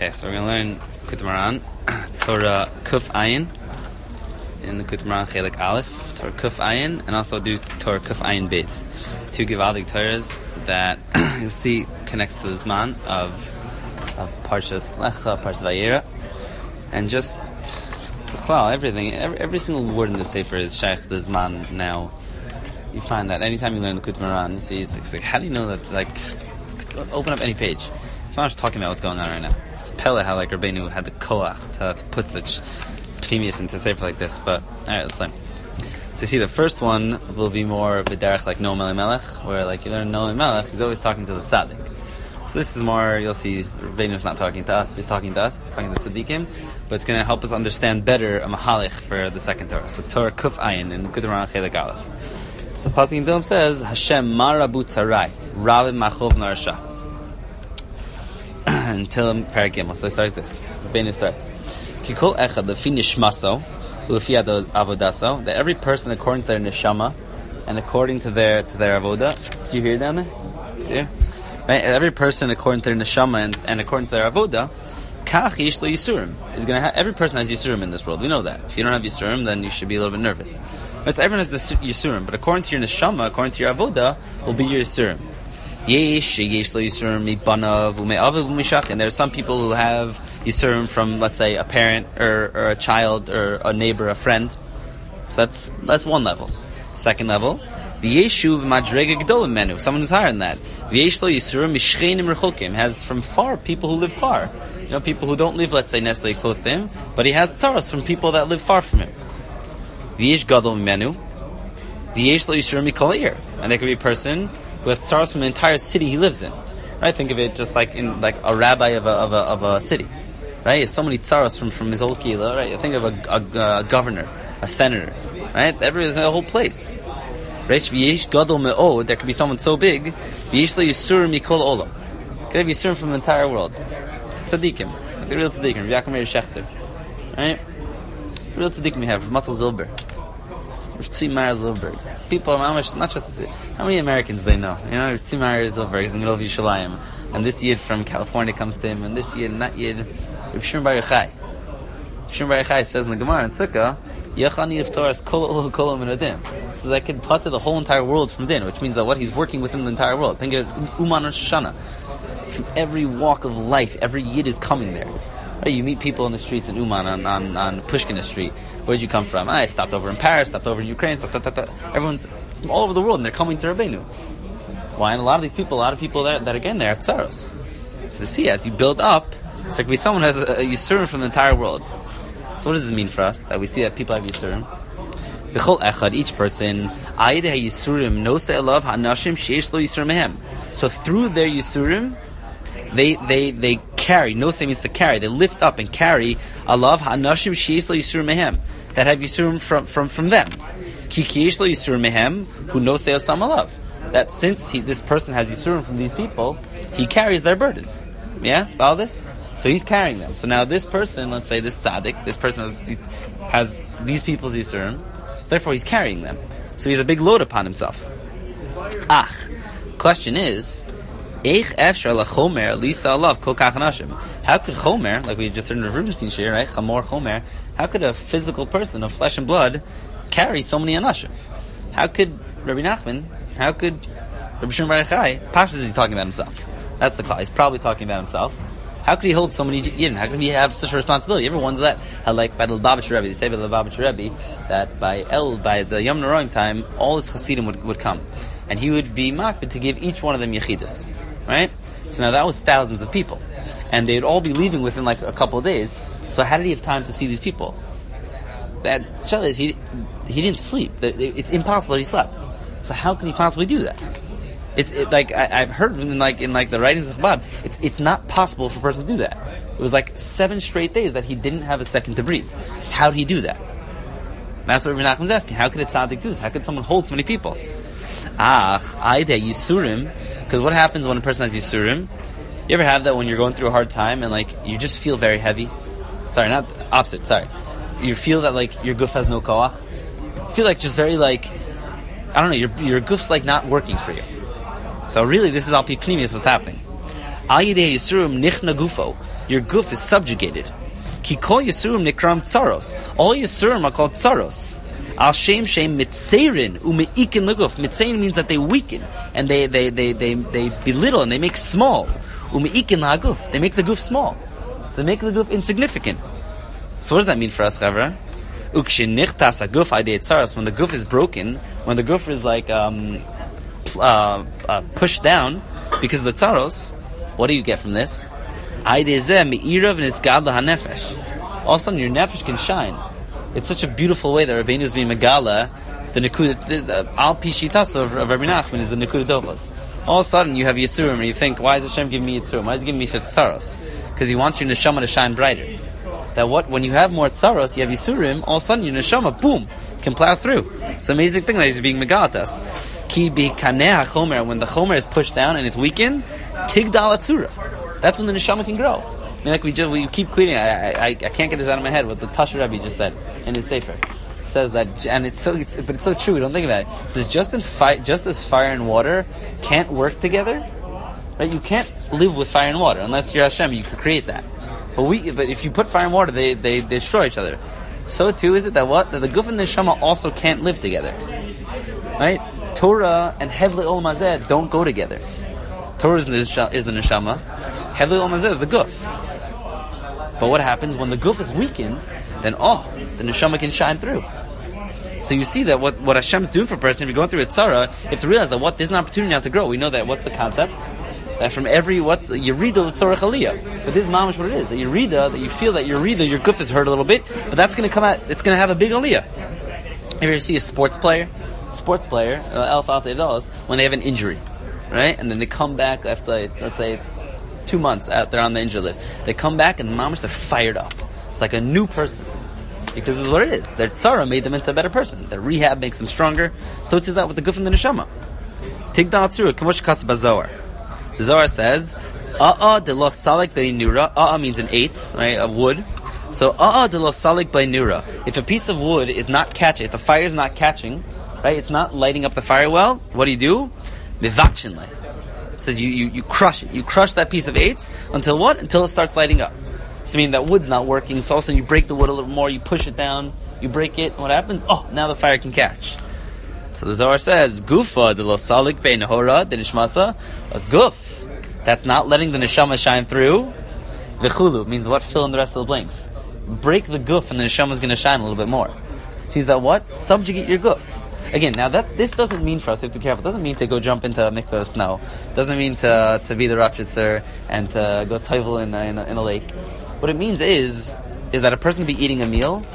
Okay, so we're going to learn Kutmaran, Torah Kuf Ayin, in the Kutmaran Chelik Aleph, Torah Kuf Ayin, and also do Torah Kuf Ayin Beis. Two Givaldik Torahs that you'll see connects to the Zman of Parshas Lecha, Parshas Vayera, and just everything, every single word in the Sefer is shaykh to the Zman now. You find that anytime you learn the Kutmaran, you see, it's like, how do you know that, like, open up any page. It's not just talking about what's going on right now. It's Pele how, like, Rabbeinu had the koach to put such pnimius into a sefer like this. But, alright, let's learn. So you see, the first one will be more of a derech like Noam Elimelech, where, like, you learn Noam Elimelech, he's always talking to the tzaddik. So this is more, you'll see, Rabbeinu's not talking to us, he's talking to us, he's talking to tzaddikim, but it's going to help us understand better a mahalich for the second Torah. So Torah Kuf Ayin in Kutmaran Chelik Aleph. So the Pasuk in Dilm says, Hashem marabu tzarai, ravim machov narasha. Until Parak Gimel. So I start like this. Rabbeinu starts. Kikol echad lefi nishmaso, lefi avodaso. That every person according to their neshama and according to their avoda. Do you hear down there? Yeah. Right? Every person according to their neshama and according to their avoda. Kach yish lo yisurim is going to have. Every person has yisurim in this world. We know that. If you don't have yisurim, then you should be a little bit nervous. But so everyone has yisurim, but according to your neshama, according to your avoda, will be your yisurim. Yesh lo yisurim mibanav ume'aviv umishach, and there's some people who have yisurim from, let's say, a parent or a child or a neighbor, a friend. So that's one level. Second level, v'yeshuv madrega gedolim menu, someone who's higher than that. V'yesh lo yisurim mishchenim rechukim, has from far people who live far. You know, people who don't live, let's say, necessarily close to him, but he has tzaros from people that live far from him. V'yesh gadol menu, v'yesh lo yisurim mikol ir, and there could be a person who has tzaros from the entire city he lives in. Right? Think of it just like in like a rabbi of a city. Right? He has so many tzaros from his whole kila. Right? Think of a governor, a senator. Right? The whole place. Right? V'yesh gadol me'od, there could be someone so big. V'yesh lo yisurim mikol olam. Could have yisurim from the entire world. Tzaddikim, like the real tzaddikim, Yaakov Meir Shechter, right? The real tzaddikim we have, Matzel Zilber, Tzvi Meir Zilberg. It's people, not just, how many Americans do they know? You know, Tzvi Meir Zilberg is in the middle of Yerushalayim, and this Yid from California comes to him, and this Yid, not Yid, Rav Shimon Bar Yochai. Shimon Bar Yochai says in the Gemara in Sukkah, Yachani Yiftoras Kol Olu Kol Min Adim. Says I can putter the whole entire world from din, which means that what he's working within the entire world. Think of Uman Rosh Hashanah. From every walk of life, every Yid is coming there. Right? You meet people in the streets in Uman on Pushkin Street. Where'd you come from? I stopped over in Paris, stopped over in Ukraine, everyone's from all over the world and they're coming to Rabbeinu. Why? And a lot of people that again, they have tzaros. So see, as you build up, so it could be someone who has a yisurim from the entire world. So what does this mean for us? That we see that people have yisurim? V'chol echad, each person, ayid ha-yisurim nosei alav ha-nashim sheish lo yisurim mehem. So through their yisurim, they carry, no say means to carry, they lift up and carry alav ha'nashim sheyesh lo yisurim mehem, that have yisurim from them. Ki yesh lo yisurim mehem who no say osam alav, that since this person has yisurim from these people, he carries their burden. Yeah, follow this? So he's carrying them. So now this person, let's say this tzaddik, this person has these people's yisurim, so therefore he's carrying them. So he has a big load upon himself. Question is, how could Chomer, like we just heard in the Rubinstein shir, right? Chamor Chomer, how could a physical person of flesh and blood carry so many anashim? How could Rabbi Nachman, how could Rabbi Shimon Bar Yochai, Pashas is talking about himself. That's the call. He's probably talking about himself. How could he hold so many Yidden? How could he have such a responsibility? You ever wonder that? How, like, by the Lubavitcher Rebbe, they say by the Lubavitcher Rebbe, that by the Yom Noraim time, all his Hasidim would come. And he would be makbid to give each one of them Yechidus. Right? So now that was thousands of people. And they'd all be leaving within like a couple of days. So how did he have time to see these people? That shows he didn't sleep. It's impossible that he slept. So how can he possibly do that? It's like I've heard in the writings of Chabad, it's not possible for a person to do that. It was like 7 straight days that he didn't have a second to breathe. How did he do that? That's what Rabbi Nachman's asking. How could a tzaddik do this? How could someone hold so many people? Yisurim. Because what happens when a person has yisurim? You ever have that when you're going through a hard time and like you just feel very heavy? Sorry, not opposite. Sorry, you feel that like your guf has no koach. You feel like just very like I don't know. Your guf's like not working for you. So really, this is al pi pnimius what's happening. Ayidei Yisurim nichna gufo. Your guf is subjugated. Ki kol Yisurim nikram tsaros. All Yisurim are called tsaros. Al shem mitzeirin umeikin leguf. Mitzeirin means that they weaken and they belittle and they make small. Umeikin laguf. They make the guf small. They make the guf insignificant. So what does that mean for us, Chavra? Ukshinichtas aguf ayidei tsaros. When the guf is broken, when the guf is like pushed down because of the tsaros, what do you get from this? All of a sudden your nefesh can shine. It's such a beautiful way that Rabbeinu is being megala. The nekuda al pishitas of Rabbi Nachman is the nekuda dovos. All of a sudden you have Yisurim and you think, why is Hashem giving me Yisurim? Why is He giving me such tsaros? Because He wants your neshama to shine brighter. That when you have more tsaros, you have Yisurim, all of a sudden your neshama, boom, can plow through. It's an amazing thing that He's being megalat us. Ki bi kaneh hachomer, when the chomer is pushed down and it's weakened, tigdal atzura. That's when the neshama can grow. I mean, we keep quoting. I can't get this out of my head. What the Tasher Rebbe just said in his sefer. It says that, and it's so true. We don't think about it. It says just as fire and water can't work together, right? You can't live with fire and water unless you're Hashem. You could create that. But if you put fire and water, they destroy each other. So too is it that the guf and the neshama also can't live together, right? Torah and Hevle Olam Hazeh don't go together. Torah is the neshama. Hevle Olam Hazeh is the guf. But what happens when the guf is weakened? Then the neshama can shine through. So you see that what Hashem's doing for a person, if you're going through a tzara, you have to realize that there's an opportunity now to grow. We know that. What's the concept? That from every Yerida l'tzorech aliyah. But this is mamish what it is. That Yerida, that you feel that your guf is hurt a little bit, but that's going to come out. It's going to have a big aliyah. Have you ever see a sports player, when they have an injury, right? And then they come back after, let's say, 2 months out there on the injury list. They come back and mamash, they're fired up. It's like a new person. Because this is what it is. Their tzara made them into a better person. Their rehab makes them stronger. So it is that with the guf and the neshama. Tigdal atzura, kamosh kas bazor. The Zohar says, de lo salik beinura. Means an eighth, right, of wood. So de lo salik beinura. If a piece of wood is not catching, if the fire is not catching, right, it's not lighting up the fire well, what do? Mivachinle. It says you crush it. You crush that piece of eights until what? Until it starts lighting up. So I mean that wood's not working, so all of a sudden you break the wood a little more, you push it down, you break it, and what happens? Now the fire can catch. So the Zohar says, Gufa de lo salik bein hora de nishmasa, a guf that's not letting the neshama shine through. V'chulu means what? Fill in the rest of the blanks. Break the guf and the neshama is going to shine a little bit more. So that what? Subjugate your guf. Again, now this doesn't mean for us, we have to be careful, it doesn't mean to go jump into a mikveh of snow. It doesn't mean to be the Rapshitzer and to go toivel in a lake. What it means is that a person can be eating a meal.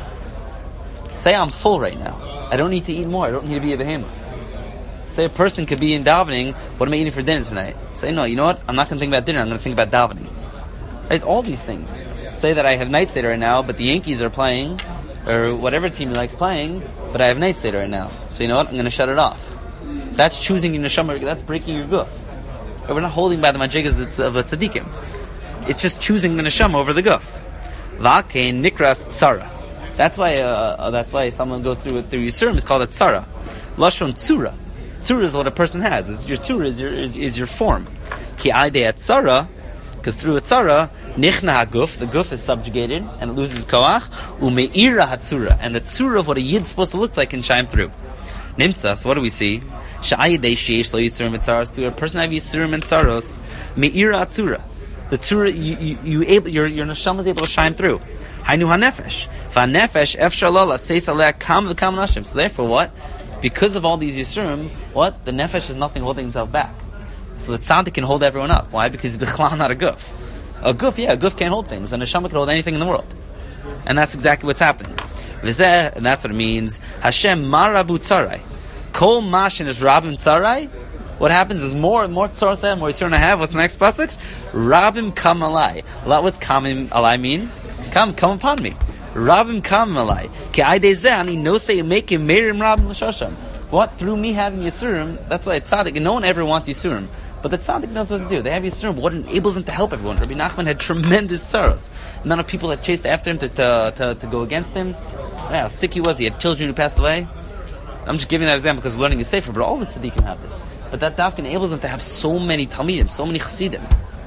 Say I'm full right now. I don't need to eat more. I don't need to be a behemoth. Say a person could be in davening. What am I eating for dinner tonight? Say no. You know what? I'm not going to think about dinner. I'm going to think about davening. Right? All these things. Say that I have night seder right now, but the Yankees are playing, or whatever team he likes playing, but I have night seder right now. So you know what? I'm going to shut it off. That's choosing your neshama. That's breaking your guf. We're not holding by the majigas of the tzaddikim. It's just choosing the neshama over the guf. V'akein nikras tzara. That's why someone goes through Yisurim. It's called a tzara. Lashon tzura. Tzura is what a person has. Your tzura is your form. Ki aidei tzara, because through a tzara, nichna haguf, the guf is subjugated and it loses koach. Umeira hatzura, and the tzura of what a yid is supposed to look like can shine through. Nimtza. So what do we see? Sha'aydei sheish lo Yisurim v'tzaros. To a person have Yisurim and tzaros, meira hatzura. The tzura, your neshama is able to shine through. Hainu hanefesh, v'hanefesh efshar lo laseis aleh kam v'kam nashim. So therefore, what? Because of all these yisurim, what? The nefesh is nothing holding himself back. So the tzaddik can hold everyone up. Why? Because he's bichlal not a guf. A guf can't hold things. A neshama can hold anything in the world. And that's exactly what's happening. V'zeh, and that's what it means. Hashem marabu tzarai. Kol mashin is rabim tzarai. What happens is more tzaros, more yisurim I have. What's the next pasuk? Rabim kam alai. What's kamim alai mean? Come upon me. Rabim kam alai. Ki aidei zeh ani nosei mekim merim rabim l'shasham. What? Through me having yisurim, that's why it's tzaddik. And no one ever wants yisurim. But the tzaddik knows what to do. They have yisurim, but what enables them to help everyone? Rabbi Nachman had tremendous tzaros. The amount of people that chased after him to go against him. How sick he was. He had children who passed away. I'm just giving that example because learning is safer, but all the tzaddikim have this. But that dafka enables them to have so many talmidim, so many chassidim.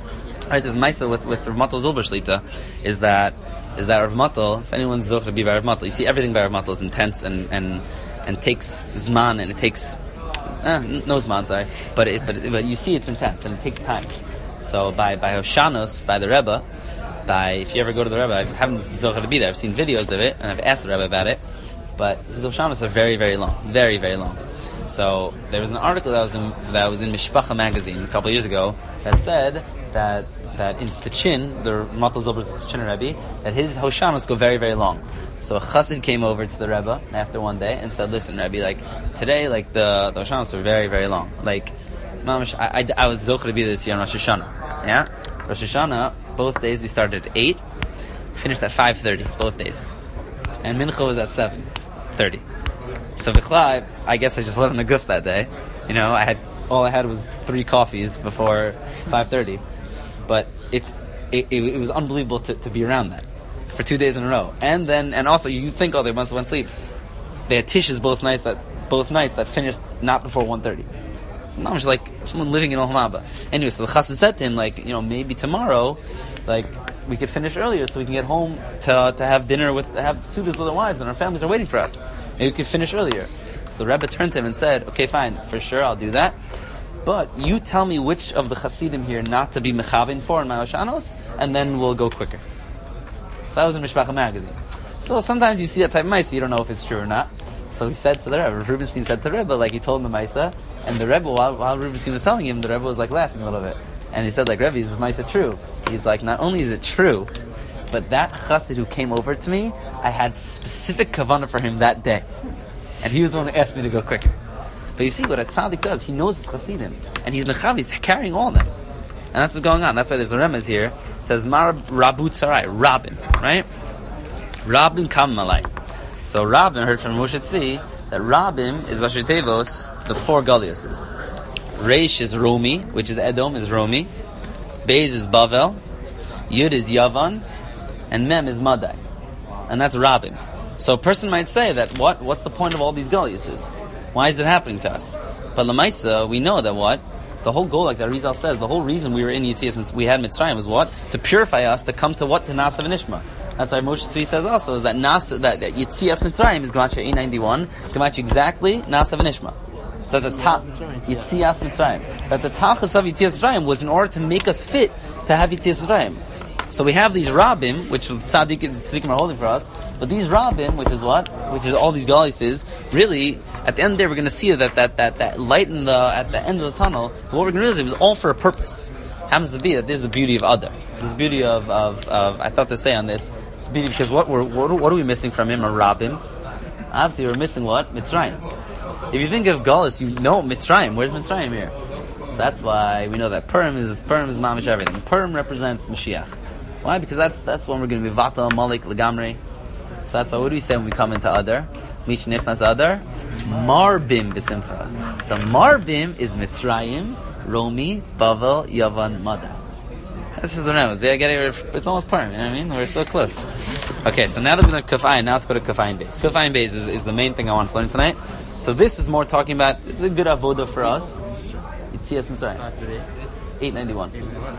Right, this Maisa with Rav Matal Zilber Shlita is that Rav Matal, if anyone's zoch to be by Rav Matal, you see everything by Rav Matal is intense and takes zman, and it takes no zman, sorry, but you see it's intense and it takes time. So by Hoshanos, by the Rebbe, if you ever go to the Rebbe, I haven't zoch to be there. I've seen videos of it and I've asked the Rebbe about it, but his Hoshanos are very, very long, very, very long. So there was an article that was in Mishpacha magazine a couple of years ago that said that in Stichin, the Matal Zilber's Stichin Rebbe, that his Hoshanos go very, very long. So a chassid came over to the Rebbe after one day and said, "Listen, Rebbe, like today, like the Hoshanos were very, very long. Like, mamash, I was zocher to be this year on Rosh Hashanah. Yeah, Rosh Hashanah, both days we started at 8, finished at 5:30, both days, and Mincha was at 7:30. So Bichlai, I guess I just wasn't a goof that day. You know, all I had was 3 coffees before 5:30. But it was unbelievable to be around that for 2 days in a row. And also you think, they must have went to sleep. They had tissues both nights that finished not before 1:30. It's not much like someone living in Olam Haba. Anyway, so the chassid said to him, like, maybe tomorrow, like, we could finish earlier so we can get home to have dinner have sudas with our wives and our families are waiting for us. Maybe we could finish earlier. So the Rebbe turned to him and said, okay, fine, for sure, I'll do that. But you tell me which of the Hasidim here not to be mechavin for in my Hoshanos, and then we'll go quicker. So that was in Mishpacha magazine. So sometimes you see that type of Maisa, you don't know if it's true or not. So he said to the Rebbe, Rubenstein said to the Rebbe, like he told him the Maisa, and the Rebbe, while Rubenstein was telling him, the Rebbe was like laughing a little bit. And he said, like, Rebbe, is this Maisa true? He's like, not only is it true, but that Chassid who came over to me, I had specific kavanah for him that day. And he was the one who asked me to go quicker. But you see what a tzaddik does, he knows his Chassidim, and he's carrying all of them. And that's what's going on. That's why there's a remez here. It says, Mar Rabu Tzarai, Rabin, right? Rabin Kam Malai. So Rabin heard from Moshe Tzvi that Rabin is Rashi Tevos, the 4 Galiuses. Reish is Romi, which is Edom, is Romi. Beis is Bavel. Yud is Yavan. And Mem is Madai. And that's Rabin. So a person might say that, what's the point of all these Galiuses? Why is it happening to us? But Lamaisa, we know that the whole goal, like the Arizal says, the whole reason we were in Yitzias, we had Mitzrayim, was what? To purify us, to come to what? To Nasav and Ishma. That's why Moshe Tzvi says also, is that Yitzias Mitzrayim is Gemacha 891, Gemacha exactly Nasav and Ishma. So the Yitzias Mitzrayim. That the Tachas of Yitzias Mitzrayim was in order to make us fit to have Yitzias Mitzrayim. So we have these Rabbim, which Tzaddikim are holding for us, but these Rabbim, which is what? Which is all these Galises, really, at the end of the day, we're going to see that light at the end of the tunnel, what we're going to realize it was all for a purpose. Happens to be that this is the beauty of Adar. This is the beauty of I thought to say on this, it's beauty because what are we missing from him, a Rabbim? Obviously we're missing what? Mitzrayim. If you think of Galus, you know Mitzrayim. Where's Mitzrayim here? So that's why we know that Purim is mamish everything. Purim represents Mashiach. Why? Because that's when we're going to be Vata, Malik, Legamri. So that's why, what do we say when we come into Adar? Mish Nechnas Adar? Marbim B'Simcha. So Marbim is Mitzrayim, Romi, Bavel, Yavan, Madar. That's just the numbers. It's almost Purim, you know what I mean? We're so close. Okay, so now that we're going to Kuf Ayin, now let's go to Kuf Ayin Beis. Kuf Ayin Beis is the main thing I want to learn tonight. So this is more talking about, it's a good avoda for us. Yitzias Mitzrayim. 891.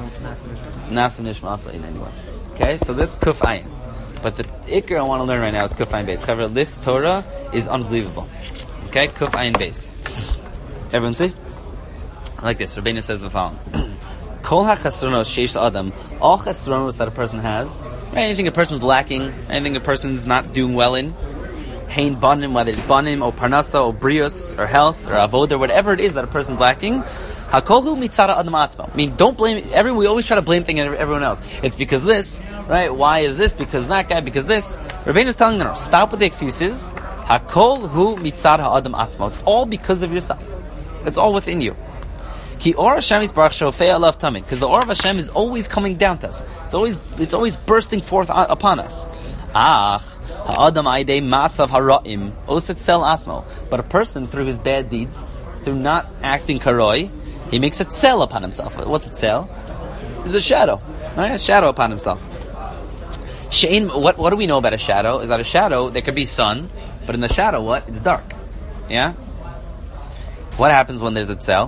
Nasav Nishma also 891. Okay, so that's Kuf Ayin. But the Iker I want to learn right now is Kuf Ayin Beis. However, this Torah is unbelievable. Okay, Kuf Ayin Beis. Everyone see? I like this. Rabbeinu says the following. Kol ha-chesronos sheish adam, all chesronos that a person has, right? Anything a person's lacking, anything a person's not doing well in, hein banim, whether it's banim, or parnasa, or brios, or health, or avodah, whatever it is that a person's lacking, hakolhu mitzara adam atzmo. I mean, don't blame everyone. We always try to blame things on everyone else. It's because this, right? Why is this? Because that guy, because this. Rabbeinu is telling them, no, stop with the excuses. Hakolhu mitzara adam atzmo. It's all because of yourself. It's all within you. Ki or Hashem is barach shofei alav tamid, because the or of Hashem is always coming down to us. It's always bursting forth upon us. Ha'adam aidei masav hara'im oset sel atmo. But a person through his bad deeds, through not acting karoi, he makes a tzel upon himself. What's a tzel? It's a shadow, right? A shadow upon himself. Shein. What do we know about a shadow? Is that a shadow? There could be sun, but in the shadow, what? It's dark. Yeah. What happens when there's a tzel?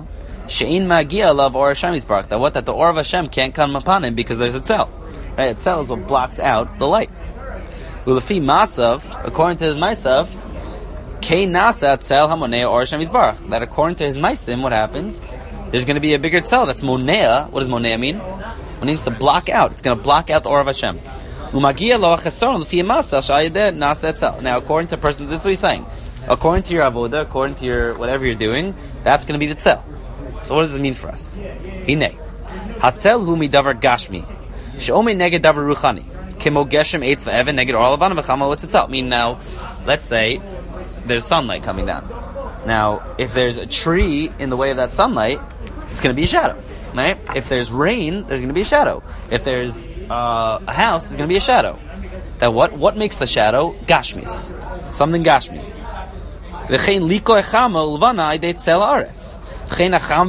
She'in magia love or Hashem Yisbarach. That the Or of Hashem can't come upon him because there's a tzel. Right? A tzel is what blocks out the light. Ulefi Masav, according to his Maisav, Kei Nasa tzel hamonea or Hashem Yisbarach. That according to his Maisim, what happens? There's going to be a bigger tzel. That's monea. What does monea mean? It means to block out. It's going to block out the Or of Hashem. Umagia lo chesaron lefi Masav shayideh nasa tzel. Now, according to a person, this is what he's saying. According to your avoda, according to your whatever you're doing, that's going to be the tzel. So what does this mean for us? Hine. Hatzel hu midavar gashmi. She'omei neged davar ruchani. Kemo geshem eitz v'evan neged or alavana v'chama l'tzetzel. Mean now, let's say, there's sunlight coming down. Now, if there's a tree in the way of that sunlight, it's going to be a shadow. Right? If there's rain, there's going to be a shadow. If there's a house, there's going to be a shadow. That what makes the shadow? Gashmis. Something gashmi. V'chein liko echama ulvana idei tzel aretz. Even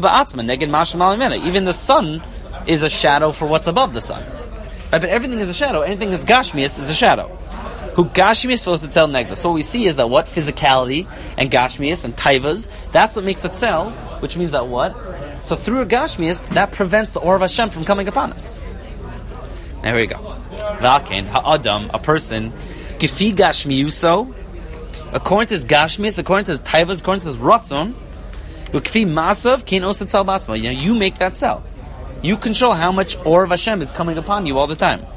the sun is a shadow for what's above the sun. Right? But everything is a shadow. Anything that's gashmius is a shadow. Who gashmius is supposed to tell negda. So what we see is that what? Physicality and gashmius and taivas, that's what makes the tzel, which means that what? So through a gashmius, that prevents the Or of Hashem from coming upon us. Now here we go. Valken, ha'adam, a person, kifi gashmiuso, according to his gashmius, according to his taivas, according to his ratzon, you make that cell. You control how much Or of Hashem is coming upon you all the time.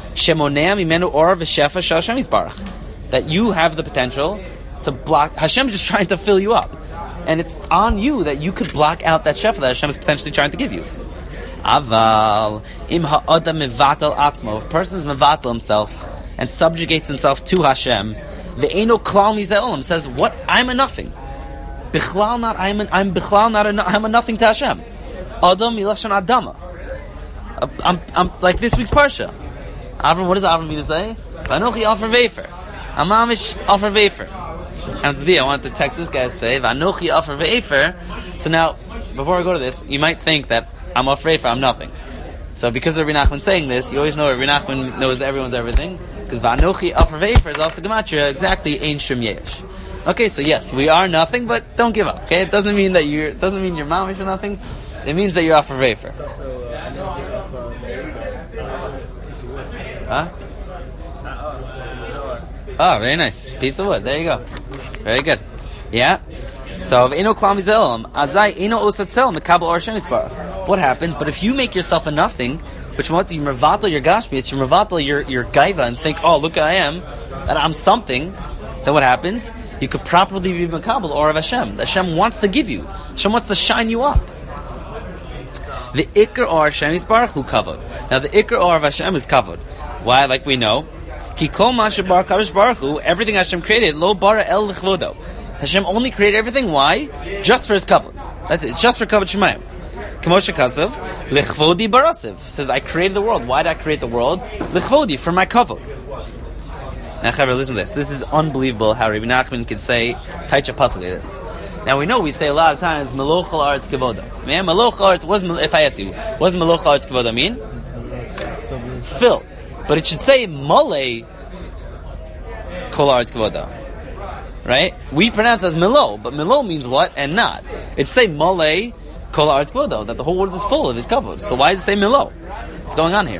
That you have the potential to block. Hashem is just trying to fill you up. And it's on you that you could block out that shefa that Hashem is potentially trying to give you. Aval, im ha'adam mevatel atzmo. If a person is mevatel himself and subjugates himself to Hashem, ve'eno klal mize'olam, says, what? I'm a nothing. Bichlal not, I'm a nothing to Hashem. Adam milashon adama. I'm like this week's parsha. Avram, what does Avram mean to say? Vanochi offer vefer. Amamish offer vefer. And to be, I wanted to text this guy today. Vanochi offer vefer. So now, before I go to this, you might think that I'm offer vefer, I'm nothing. So because of Rabbi Nachman saying this, you always know Rabbi Nachman knows everyone's everything. Because Vanochi offer vefer is also gematria, exactly ein shum yesh. Okay, so yes, we are nothing, but don't give up. Okay, it doesn't mean you're mamish or nothing. It means that you're off for vapor. Huh? Oh, very nice. Piece of wood. There you go. Very good. Yeah. So, what happens? But if you make yourself a nothing, which means you mevatel your gashmis, you mevatel your gaiva, and think, oh, look, I am, that I'm something. Then what happens? You could properly be makabel or of Hashem. Hashem wants to give you. Hashem wants to shine you up. The ikr or Hashem is baruch hu kavod. Now the ikr or of Hashem is kavod. Why? Like we know, ki kol ma shebar kadosh baruch hu, everything Hashem created, lo bara el l'chvodo. Hashem only created everything. Why? Just for His kavod. That's it. It's just for kavod shemayim. K'moshe kasav l'chvodi barasiv says, I created the world. Why did I create the world? L'chvodi, for my kavod. Now, Chaver, listen to this. This is unbelievable how Rabbi Nachman could say Taicha Pasuk like this. Now, we say a lot of times, Meloch ha'aretz kevoda. Man, Meloch ha'aretz, if I ask you, what does Meloch ha'aretz kevoda mean? Fill. But it should say Malei kol ha'aretz kevoda. Right? We pronounce it as Melo, but Melo means what and not. It should say Malei kol ha'aretz kevoda, that the whole world is full of His kavod. So why does it say Melo? What's going on here?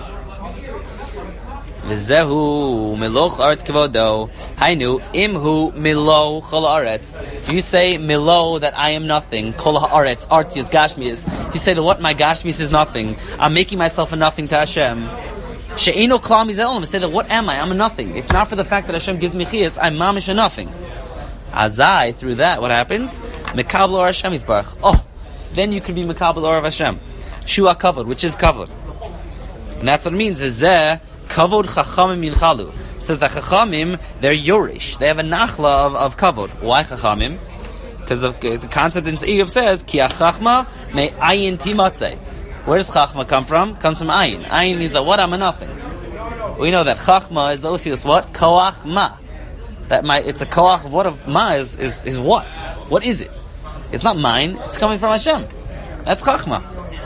V'zehu miloch aretz kevodo. Hainu imhu milo chol haaretz. You say milo, that I am nothing. Kol haaretz arti is gashmius. You say that what my gashmius is nothing. I'm making myself a nothing to Hashem. She'eno klam mizelim. Say that what am I? I'm a nothing. If not for the fact that Hashem gives me chiyas, I'm mamish a nothing. Azai, through that, what happens? Mekabel or Hashem yisbarach. Oh, then you can be mekabel or of Hashem. Shua kavod, which is kavod, and that's what it means. V'zeh kavod chachamim yilchalu. It says that chachamim, they're yorish. They have a nachla of kavod. Why chachamim? Because the concept in Se'iv says ki achachma me ayin timatzeh. Where does chachma come from? Comes from ayin. Ayin means that what? I'm a nothing. We know that chachma is the osius what? Koach ma. It's a koach of what of ma is what? What is it? It's not mine. It's coming from Hashem. That's chachma.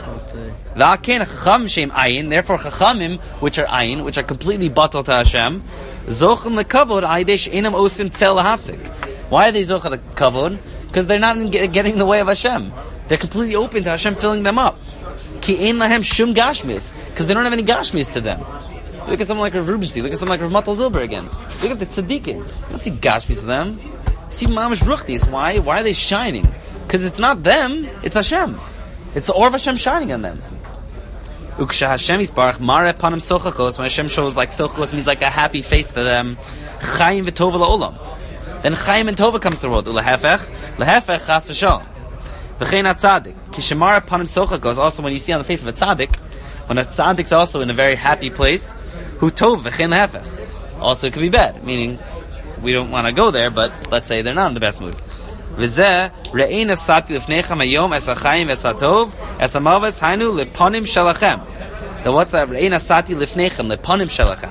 Therefore, chachamim, which are ayin, which are completely batal to Hashem, zochim lekavod aidesh enam osim tzel lahafsik. Why are they zochim lekavod? Because they're not getting in the way of Hashem. They're completely open to Hashem filling them up. Ki ein lahem shum gashmis, because they don't have any gashmis to them. Look at someone like Rav Rubenstein. Look at someone like Rav Matal Zilber again. Look at the tzaddikim. You don't see gashmis to them. You see mamish ruchtis. Why? Why are they shining? Because it's not them. It's Hashem. It's the or of Hashem shining on them. Uksha Hashem isbarach mare panim sochakos. When Hashem shows like sochakos means like a happy face to them. Chayim v'tova la'olam. Then Chayim and Tova comes to the world. Lehefech chas v'shalom. V'chein ha-tzadik. Kishemara panim sochakos. Also, when you see on the face of a tzadik, when a tzadik's also in a very happy place, hu tov v'chein lehefech. Also, it could be bad, meaning we don't want to go there, but let's say they're not in the best mood. V'zeh re'ein asati lifnechem hayom es ha'chayim es ha'tov es ha'maves hainu lepanim shalachem. Now what's that? Re'ein asati lifnechem lepanim shalachem.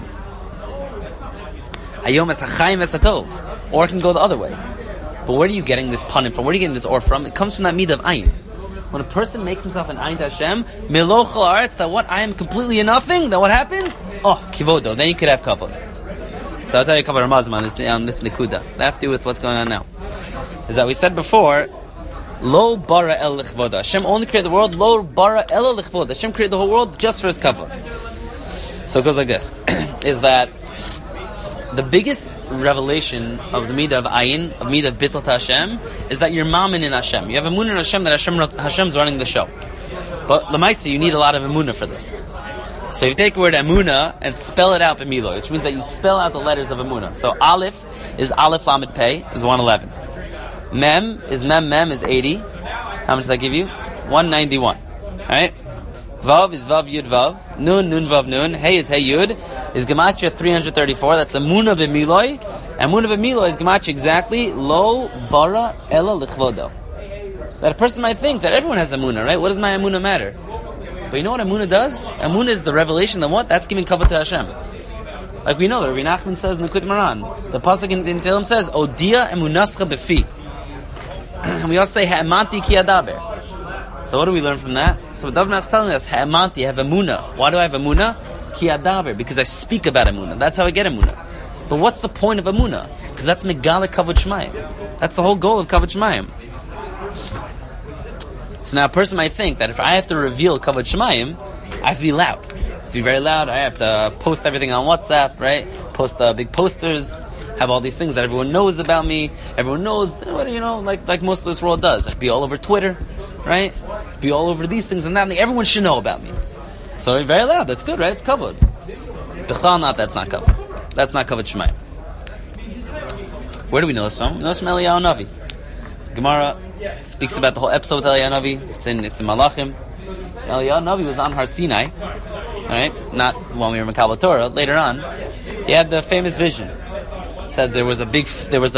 Hayom es ha'chayim es ha'tov. Or it can go the other way. But where are you getting this panim from? Where are you getting this or from? It comes from that midah of ayin. When a person makes himself an ayin to Hashem, melochel aretz, that what I am completely a nothing, that what happens? Oh, kivodo. Then you could have kavod. So I'll tell you a couple of ramazim on this nikuda. That have to do with what's going on now. Is that we said before, lo bara el lichvoda. Hashem only created the world, lo bara el lichvoda. Hashem created the whole world just for his kavod. So it goes like this, is that the biggest revelation of the midah of ayin, of midah of bittul to Hashem, is that you're mamin in Hashem. You have emunah in Hashem that Hashem's running the show. But lemaisa, you need a lot of emunah for this. So if you take the word emunah and spell it out b'milo, which means that you spell out the letters of emunah. So aleph is aleph lamed pei, is 111. Mem is 80. How much does that give you? 191. Alright? Vav is Vav Yud Vav. Nun Vav Nun. Hey is Hey Yud. Is Gematria 334. That's Emunah b'miloi. Emunah b'miloi is Gematria exactly Lo bara ela lichvodo. That a person might think that everyone has Emunah, right? What does my Emunah matter? But you know what Emunah does? Emunah is the revelation that what? That's giving kavod to Hashem. Like we know that Rabbi Nachman says in the Kut Maran. The pasuk in Tehillim says, Odia emunascha befi. And we also say, Ha'emanti ki adaber. So what do we learn from that? So Dav Melech is telling us, Ha'emanti, I have emunah. Why do I have emunah? Ki adaber, because I speak about emunah. That's how I get emunah. But what's the point of emunah? Because that's megala kavod shmayim. That's the whole goal of kavod shmayim. So now a person might think that if I have to reveal kavod shmayim, I have to be loud. I have to be very loud. I have to post everything on WhatsApp, right? Post big posters. Have all these things that everyone knows about me. Everyone knows, like most of this world does. I have to be all over Twitter, right? Be all over these things and that. And everyone should know about me. So very loud. That's good, right? It's kavod. B'chal not. That's not kavod. That's not kavod shmayim. Where do we know this from? We know this from Eliyahu Navi. Gemara speaks about the whole episode with Eliyahu Navi. It's in Malachim. Eliyahu Navi was on Har Sinai, right? Not when we were in Kabbalah Torah. Later on, he had the famous vision. It said there was a big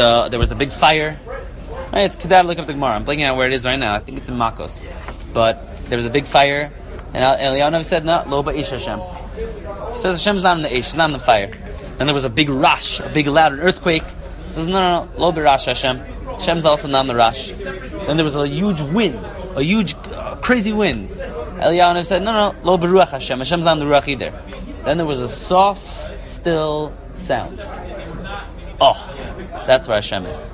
fire. Right, it's Kedar, look up the Gemara. I'm blanking out where it is right now. I think it's in Makos. But there was a big fire, and Eliyahu Navi said, "No, lo ba'ish Hashem." He says Hashem's not in the ish, he's not in the fire. Then there was a big rash, a big loud earthquake. He says, "No, lo b'rash Hashem." Hashem's also not in the rash. Then there was a huge wind, a huge crazy wind. Eliyahu Navi said, "No, lo b'ruach Hashem." Hashem's not in the ruach either. Then there was a soft, still sound. Oh, that's where Hashem is.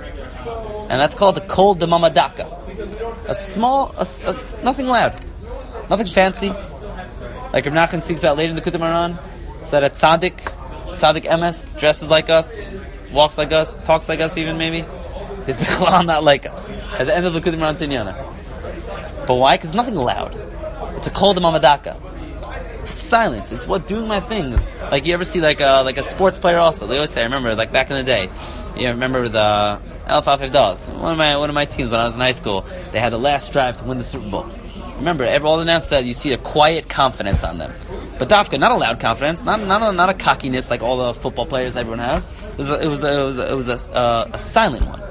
And that's called the kol demamadaka. A small, nothing loud, nothing fancy. Like Reb Nachman speaks about later in the Kut Maran, is that a tzaddik emes, dresses like us, walks like us, talks like us even maybe, is bichlal not like us. At the end of the Kut Maran Tinyana. But why? Because nothing loud. It's a kol demamadaka. It's silence. It's what doing my things. Like you ever see like a sports player also. They always say, I remember like back in the day. You remember the Elf Alf Dolls. One of my teams when I was in high school, they had the last drive to win the Super Bowl. Remember, all the announcers said you see a quiet confidence on them, but Dafka, not a loud confidence, not a cockiness like all the football players everyone has. It was a silent one.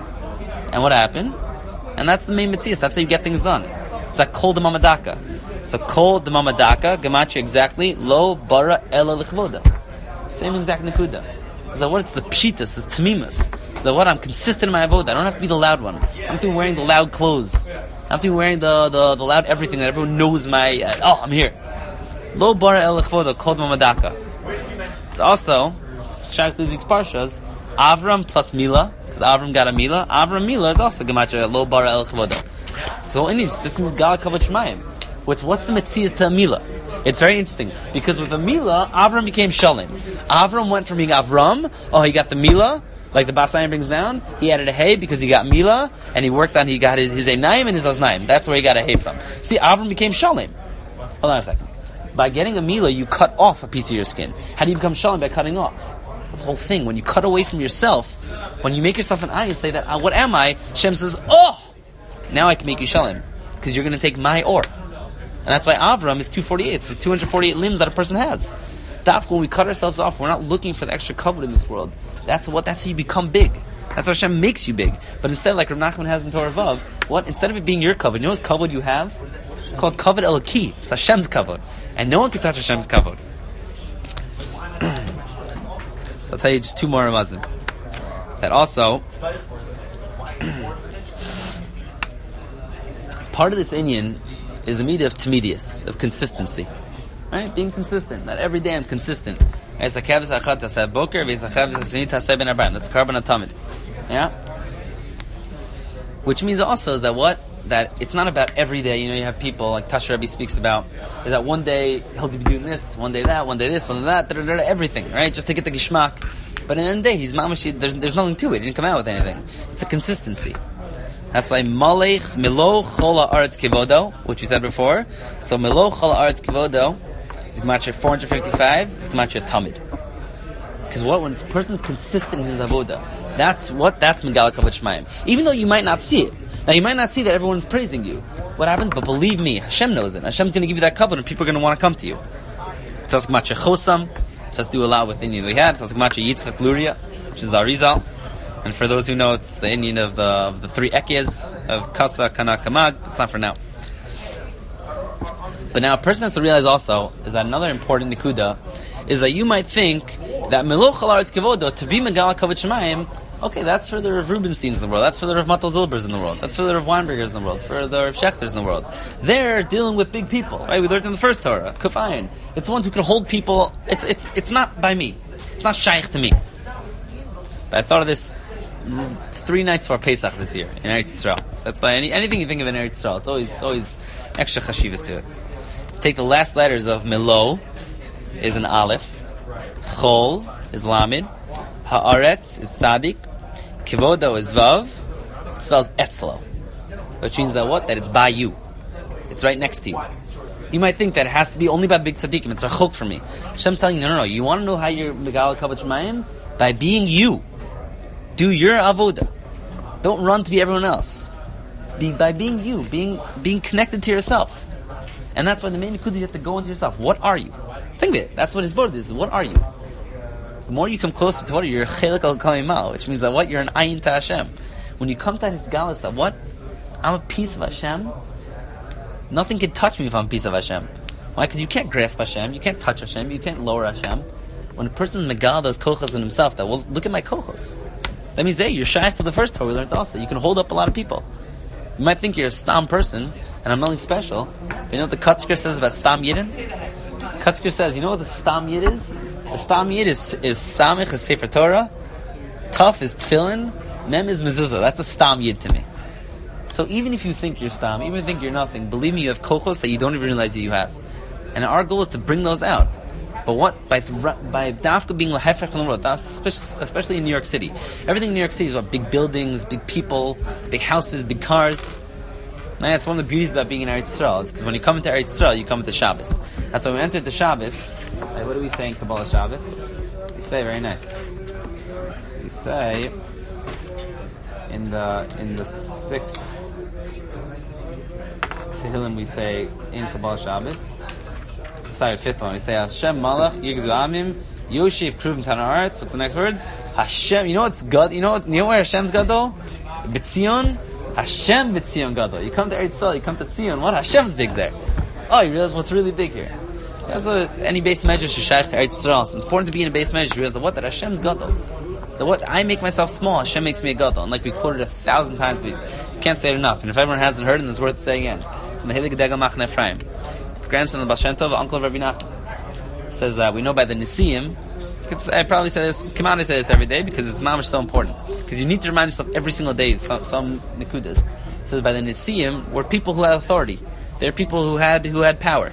And what happened? And that's the main mitzvah. That's how you get things done. It's like kol demamadaka. So kol demamadaka, gematria exactly lo bara ela lichvoda. Same exact nekuda. Is that what? It's the pshitas, it's tamimas. That what? I'm consistent in my avodah. I don't have to be the loud one. I don't have to be wearing the loud clothes. I don't have to be wearing the loud everything that everyone knows my. I'm here. Lo bara el lichvoda kol demamadaka. It's also Shach Lizik's parshas Avram plus Mila, because Avram got a Mila. Avram Mila is also gematria lo bara el lichvoda. So Indian system Gal Kavod Shemaim. What's the Metzias to Amila? It's very interesting because with Amila, Avram became Shalom. Avram went from being Avram. Oh, he got the Mila, like the Basayim brings down. He added a hay because he got Mila, and he worked on. He got his Einayim and his Aznaim. That's where he got a hay from. See, Avram became Shalom. Hold on a second. By getting a Mila, you cut off a piece of your skin. How do you become Shalom? By cutting off. That's the whole thing. When you cut away from yourself, when you make yourself an ayin and say that, what am I? Shem says, oh, now I can make you Shalom because you're going to take my or. And that's why Avram is 248. It's the 248 limbs that a person has. Dafka, when we cut ourselves off, we're not looking for the extra cover in this world. That's how you become big. That's how Hashem makes you big. But instead, like Rav Nachman has in Torah Vav, instead of it being your cover, you know what kavod you have? It's called kavod elaki. It's Hashem's kavod. And no one can touch Hashem's kavod. So I'll tell you just two more ramazim. That also, part of this inyan is the midah of tamidius, of consistency. Right? Being consistent. Not every day I'm consistent. That's carbon atomid. Yeah? Which means also is that what? That it's not about every day. You know, you have people, like Tasha Rebbe speaks about, is that one day he'll be doing this, one day that, one day this, one day that, everything, right? Just to get the gishmak. But in the end of the day, he's mamashi, there's nothing to it. He didn't come out with anything. It's a consistency. That's like Malech Milo Chola Aretz Kivodo, which we said before. So Milo Chola Aretz Kivodo is Gematria 455. It's Gematria Tamid. Because when a person's consistent in his avoda, that's Megala Kavod Shemaim. Even though you might not see it. Now you might not see that everyone's praising you. What happens? But believe me, Hashem knows it. Hashem's going to give you that covenant, and people are going to want to come to you. It's also Gematria Chosam. Just do a lot with Indian we had. It's also Gematria Yitzchak Luria, which is the Arizal. And for those who know, it's the Indian of the three Ekyas of Kasa, Kana, Kamag. It's not for now. But now a person has to realize also is that another important nikuda is that you might think that Melo Chalaretz Kevodo, to be Megala Kavod Shemaim, okay, that's for the Rav Rubensteins in the world, that's for the Rav Matal Zilbers in the world, that's for the Rav Weinbergers in the world, for the Rav Schechters in the world. They're dealing with big people, right? We learned in the first Torah, Kufayin. It's the ones who can hold people. It's not by me. It's not shaykh to me. But I thought of this 3 nights for Pesach this year in Eretz Yisrael. So that's why anything you think of in Eretz Yisrael, it's always extra chashivas to it. Take the last letters of Melo is an Aleph, Chol is Lamed, Haaretz is Tzadik, Kivodo is Vav. It spells Etzlo, which means that what? That it's by you. It's right next to you. You might think that it has to be only by big tzaddikim. It's a chok for me. Hashem's telling you, no. You want to know how you're Megala Kavod Shemaim? By being you. Do your avoda. Don't run to be everyone else. It's by being you, being connected to yourself. And that's why the main nikuda you have to go into yourself. What are you? Think of it. That's what his board is. What are you? The more you come closer to what you're chelik al kamimal, which means that what? You're an ayin to Hashem. When you come to his galas, that what? I'm a piece of Hashem. Nothing can touch me if I'm a piece of Hashem. Why? Because you can't grasp Hashem, you can't touch Hashem, you can't lower Hashem. When a person's megal does kochos in himself, that well, look at my kochos. That means, hey, you're shaykh to the first Torah we learned also. You can hold up a lot of people. You might think you're a stam person, and I'm nothing special. But you know what the Kutzker says about stam yidin? Kutzker says, you know what the stam yid is? The stam yid is samich, is sefer Torah. Tuf is tefillin. Mem is mezuzah. That's a stam yid to me. So even if you think you're stam, even if you think you're nothing, believe me, you have kochos that you don't even realize that you have. And our goal is to bring those out. But what? By dafka being lahefech on the world, especially in New York City. Everything in New York City is about big buildings, big people, big houses, big cars. Now, that's one of the beauties about being in Eretz Yisrael, is because when you come into Eretz Yisrael, you come into Shabbos. That's why we entered the Shabbos. What do we say in Kabbalah Shabbos? We say, very nice. We say, in the sixth Tehillim, we say, in Kabbalah Shabbos, fifth one, we say, Hashem Malach, Yigzu Amim, Yoshiv Kruvim Tanaaretz. What's the next words? Hashem, you know what's God? You know where Hashem's Gadol? B'tzion? Hashem b'tzion Gadol. You come to Eretz Yisrael, you come to Tzion, what? Hashem's big there. Oh, you realize what's really big here. That's what any base measure should shaykh to Eretz Yisrael. So it's important to be in a base measure. You realize that Hashem's Gadol. The what? I make myself small, Hashem makes me a Gadol. And like we quoted 1,000 times, but you can't say it enough. And if everyone hasn't heard it, then it's worth saying again. From the Heilig Degel Machne Ephraim. The grandson of Baal Shem Tov, uncle of Rabbi Nachman, says that we know by the Nisiim. I probably say this, Kimani say this every day because it's mamash so important. Because you need to remind yourself every single day some nikudas. It says by the Nesiim were people who had authority. They're people who had power.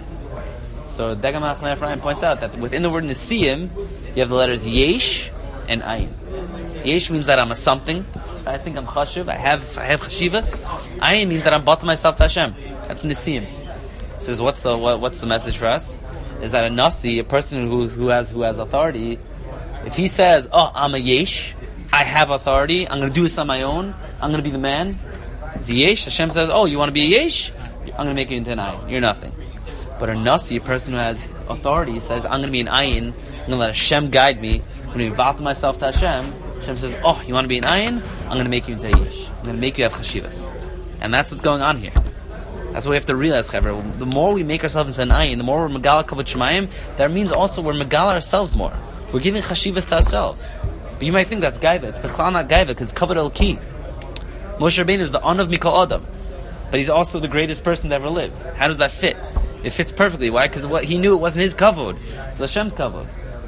So Degam Achlan Ephraim points out that within the word Nesiim, you have the letters Yesh and Ayin. Yesh means that I'm a something. I think I'm chashiv. I have chashivas. Ayin means that I'm bought myself to Hashem. That's Nesiim. Says what's the message for us? Is that a nasi, a person who has authority, if he says, "Oh, I'm a yesh, I have authority. I'm going to do this on my own. I'm going to be the man." It's a yesh. Hashem says, "Oh, you want to be a yesh? I'm going to make you into an ayin. You're nothing." But a nasi, a person who has authority, says, "I'm going to be an ayin. I'm going to let Hashem guide me. I'm going to devote myself to Hashem." Hashem says, "Oh, you want to be an ayin? I'm going to make you into a yesh. I'm going to make you have chashivas." And that's what's going on here. That's what we have to realize, Chaver. The more we make ourselves into an ayin, the more we're megala kavod shemayim, that means also we're megala ourselves more. We're giving chashivas to ourselves. But you might think that's gaiva. It's bechlal not gaiva, because it's kavod elki. Moshe Rabbeinu is the on of Mikol Adam, but he's also the greatest person to ever live. How does that fit? It fits perfectly. Why? Because what he knew it wasn't his kavod, it was Hashem's kavod.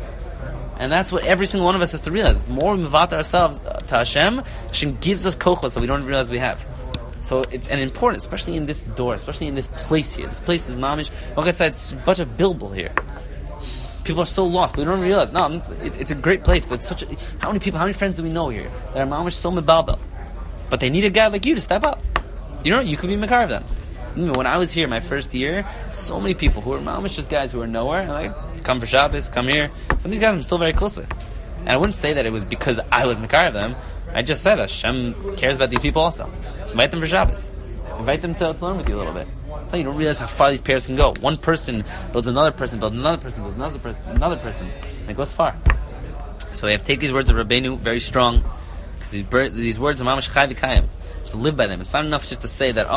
And that's what every single one of us has to realize. The more we mevat ourselves to Hashem, Hashem gives us kochos that we don't realize we have. So it's important, especially in this door, especially in this place here. This place is mamish. Look outside, it's a bunch of bilbil here. People are so lost, but we don't realize. No, it's a great place, but it's how many friends do we know here that are mamish so mebalbel? But they need a guy like you to step up. You know, you could be makar of them. When I was here my first year, so many people who were mamish just guys who were nowhere, and like, come for Shabbos, come here. Some of these guys I'm still very close with. And I wouldn't say that it was because I was makar of them. I just said Hashem cares about these people also. Invite them for Shabbos. Invite them to learn with you a little bit. You don't realize how far these pairs can go. One person builds another person, builds another person, builds another person. And it goes far. So we have to take these words of Rabbeinu very strong, because these words are mamash chai v'kayim. To live by them. It's not enough just to say that,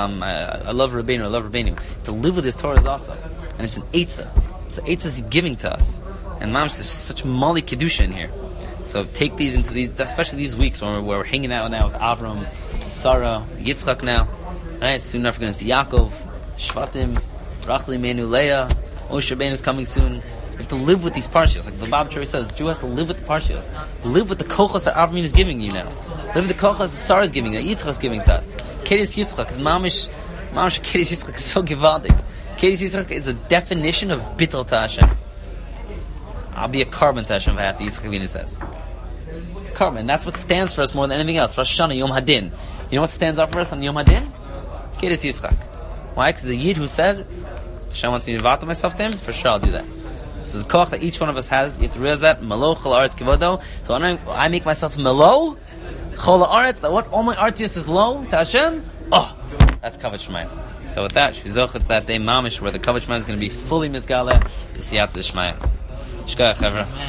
I love Rabbeinu, I love Rabbeinu. To live with this Torah is awesome. And it's an eitzah. It's an eitzah he's giving to us. And mamash, there's such mali kedusha in here. So take these into these, especially these weeks when we're hanging out now with Avram, Sarah, Yitzchak now. Right? Soon enough we're going to see Yaakov, Shvatim, Rachel Imenu, Leah, Moshe Rabbeinu is coming soon. We have to live with these parshios. Like the Bab Cherry says, the Jew has to live with the parshios. Live with the kochos that Avram is giving you now. Live with the kochos that Sarah is giving you, that Yitzchak is giving to us. Kedis Yitzchak is mamish Kedis Yitzchak is so givaldik. Kedis Yitzchak is the definition of bittul to Hashem. I'll be a carbon to Hashem, the Yitzchak Avinu says. Carbon. That's what stands for us more than anything else. Rosh Hashanah, Yom Hadin. You know what stands up for us on Yom Hadin? Kedis Yitzchak. Why? Because the Yid who said, Hashem wants me to devote myself to him, for sure I'll do that. This is a koch that each one of us has. You have to realize that. Melo chol haaretz kivodo. So I make myself melo chol haaretz. That what all my artists is low to Hashem. Oh, that's kavod shemayim. So with that, shvizochet that day mamish where the kavod shemayim is going to be fully mizgale to siyat the shmaya. Shkach, Chevra.